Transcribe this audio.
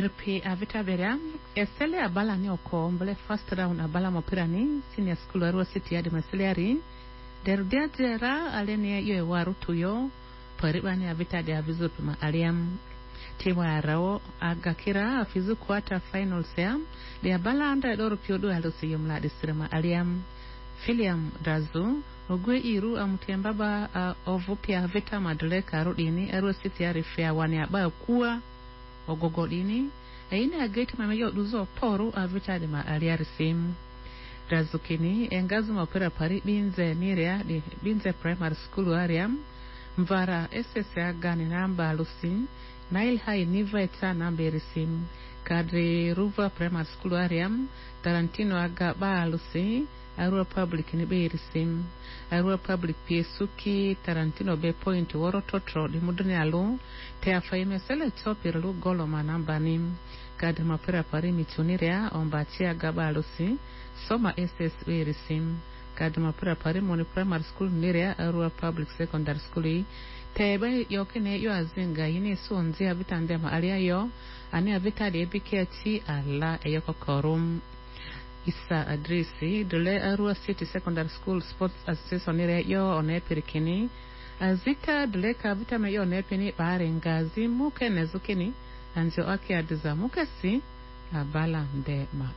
Derpi avita beria esele abala ni okombole first round abala mopirani senior school Arua City ya demasiliari derdia jera aleni yo waru tuyo paribani avita de avizu pima aliam timu arao agakira afizu quarter finals ya de abala anda doro piodu halusi yumla disirama aliam Filiam Dazu ogwe iru amutembaba ovupia avita maduleka arudini Arua City ya rifia wani abaya kuwa ogogodini aina ageti mameyo duzo poru avita de ma aliarisim Razukini engazu mapera pari binze nirea de binze primary school area mvara SSA gani namba lusin Nile High niva eta namba erisim kadri Ruva primary school area Tarantino aga ba lusin Arua Public ni be erisim Arua Public piesuki Tarantino be point woro totro di muduni alu te afaime sele topi lu golo manamba nim kadri mapera pari mitunirea ombatia gaba lusin Soma SS be erisim kadri mapera pari moni primary school nirea Arua Public secondary school tebe yokene yo azinga yini sonzi abitande ma alia yo ani abita de biketi ala eyoko korum Isa adresi dole Arua City Secondary School Sports Association nire yo onepirikini azika dole ka vita me yo onepini bare ngazi muke nezukini anjo aki adiza muke si abala mde ma